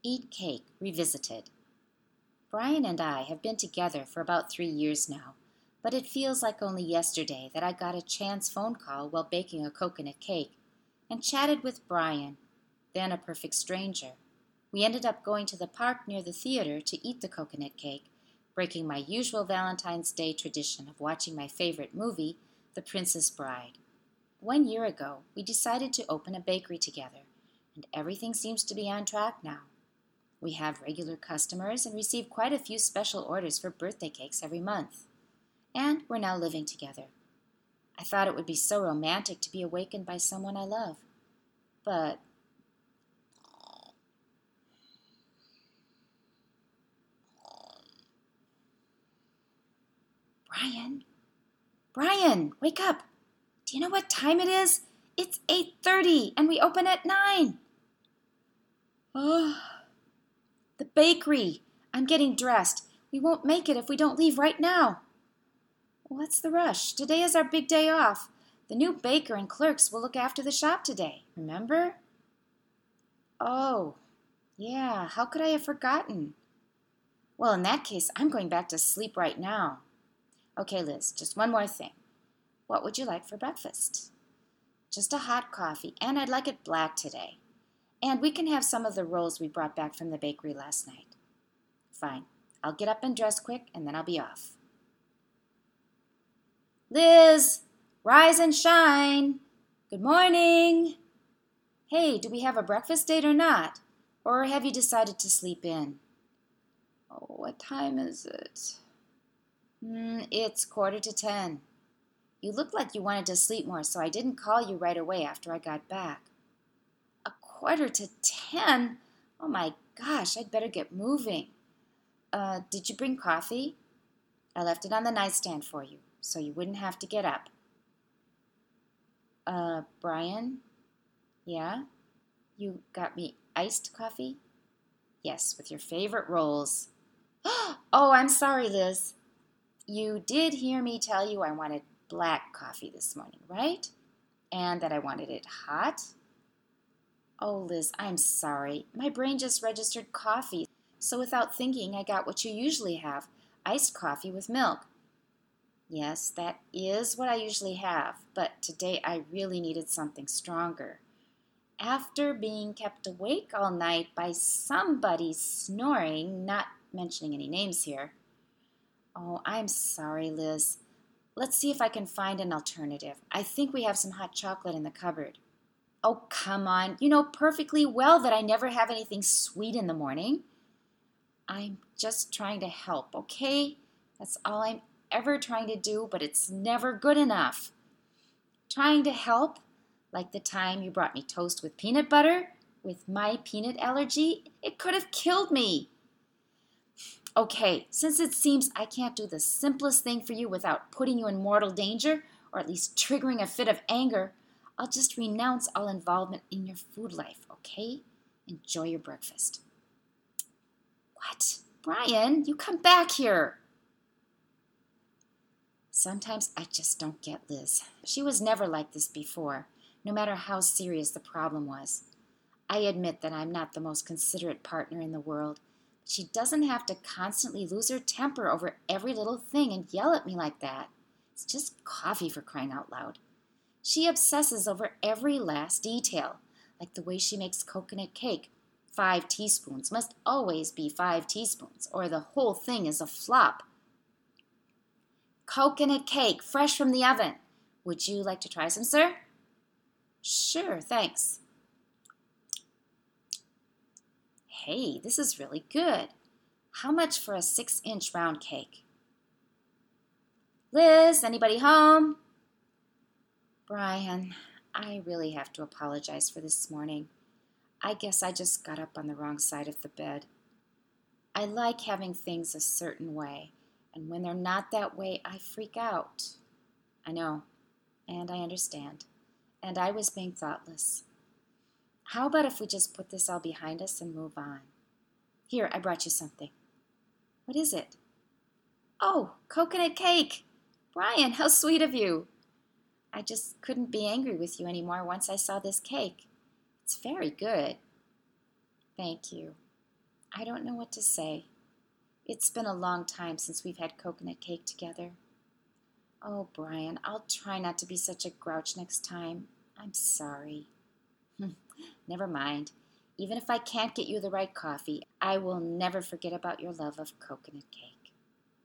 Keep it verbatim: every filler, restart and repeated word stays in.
Eat Cake Revisited. Brian and I have been together for about three years now, but it feels like only yesterday that I got a chance phone call while baking a coconut cake and chatted with Brian, then a perfect stranger. We ended up going to the park near the theater to eat the coconut cake, breaking my usual Valentine's Day tradition of watching my favorite movie, The Princess Bride. One year ago, we decided to open a bakery together, and everything seems to be on track now. We have regular customers and receive quite a few special orders for birthday cakes every month. And we're now living together. I thought it would be so romantic to be awakened by someone I love. But Brian, Brian, wake up. Do you know what time it is? It's eight thirty and we open at nine. Oh, the bakery. I'm getting dressed. We won't make it if we don't leave right now. What's the rush? Today is our big day off. The new baker and clerks will look after the shop today, remember? Oh, yeah, how could I have forgotten? Well, in that case, I'm going back to sleep right now. Okay, Liz, just one more thing. What would you like for breakfast? Just a hot coffee, and I'd like it black today. And we can have some of the rolls we brought back from the bakery last night. Fine. I'll get up and dress quick, and then I'll be off. Liz, rise and shine. Good morning. Hey, do we have a breakfast date or not? Or have you decided to sleep in? Oh, what time is it? Mm, it's quarter to ten. You look like you wanted to sleep more, so I didn't call you right away after I got back. A quarter to ten? Oh my gosh, I'd better get moving. Uh, did you bring coffee? I left it on the nightstand for you, so you wouldn't have to get up. Uh, Brian? Yeah? You got me iced coffee? Yes, with your favorite rolls. Oh, I'm sorry, Liz. You did hear me tell you I wanted black coffee this morning, right? And that I wanted it hot? Oh, Liz, I'm sorry. My brain just registered coffee, so without thinking, I got what you usually have, iced coffee with milk. Yes, that is what I usually have, but today I really needed something stronger. After being kept awake all night by somebody snoring, not mentioning any names here. Oh, I'm sorry, Liz. Let's see if I can find an alternative. I think we have some hot chocolate in the cupboard. Oh, come on. You know perfectly well that I never have anything sweet in the morning. I'm just trying to help, okay? That's all I'm ever trying to do, but it's never good enough. Trying to help? Like the time you brought me toast with peanut butter? With my peanut allergy? It could have killed me. Okay, since it seems I can't do the simplest thing for you without putting you in mortal danger, or at least triggering a fit of anger, I'll just renounce all involvement in your food life, okay? Enjoy your breakfast. What? Brian, you come back here. Sometimes I just don't get Liz. She was never like this before, no matter how serious the problem was. I admit that I'm not the most considerate partner in the world. She doesn't have to constantly lose her temper over every little thing and yell at me like that. It's just coffee, for crying out loud. She obsesses over every last detail, like the way she makes coconut cake. Five teaspoons must always be five teaspoons, or the whole thing is a flop. Coconut cake, fresh from the oven. Would you like to try some, sir? Sure, thanks. Hey, this is really good. How much for a six-inch round cake? Liz, anybody home? Brian, I really have to apologize for this morning. I guess I just got up on the wrong side of the bed. I like having things a certain way, and when they're not that way, I freak out. I know, and I understand, and I was being thoughtless. How about if we just put this all behind us and move on? Here, I brought you something. What is it? Oh, coconut cake! Brian, how sweet of you! I just couldn't be angry with you anymore once I saw this cake. It's very good. Thank you. I don't know what to say. It's been a long time since we've had coconut cake together. Oh, Brian, I'll try not to be such a grouch next time. I'm sorry. Never mind. Even if I can't get you the right coffee, I will never forget about your love of coconut cake.